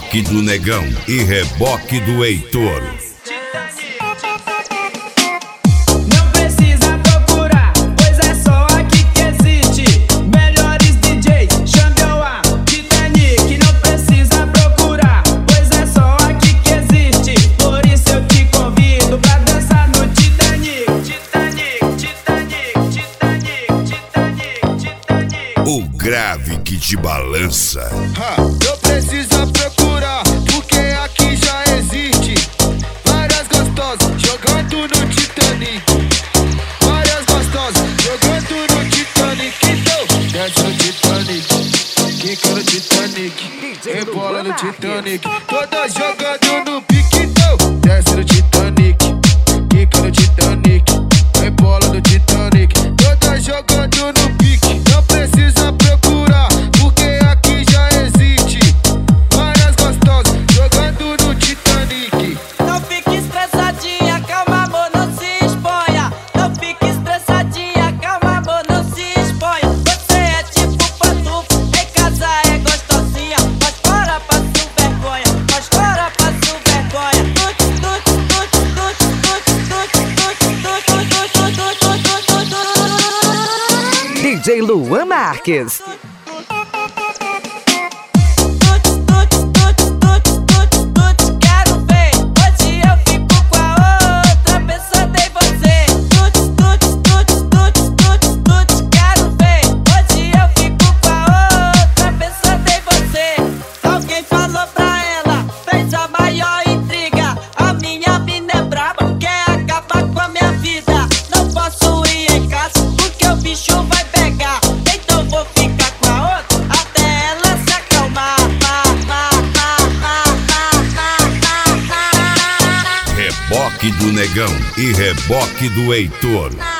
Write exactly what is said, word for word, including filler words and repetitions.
Reboque do Negão e reboque do Heitor. Não precisa procurar, pois é só aqui que existe. Melhores D Js, Xambioá, Titanic. Não precisa procurar, pois é só aqui que existe. Por isso eu te convido pra dançar no Titanic. Titanic, Titanic, Titanic, Titanic, Titanic. O grave que te balança. Não precisa procurar, porque aqui já existe. Várias gostosas jogando no Titanic. Várias gostosas jogando no Titanic. Então, desce no Titanic, quica no Titanic, rebola no Titanic. Todas jogando no pique. Então, desce no Titanic, quica no Titanic, rebola no Titanic. Todas jogando no pique. Não precisa procurar, porque aqui já existe. Várias gostosas jogando no Titanic. Não fique estressadinha, calma amor, não se exponha. Não fique estressadinha, calma amor, não se exponha. Você é tipo pantufo, em casa é gostosinha, mas fora passo vergonha, mas fora passo vergonha. Tut, tut, tut, tut, tut, tut, tut, tut, tut, tut, tut. D J Luan Marques. Reboque do Negão e reboque do Heitor.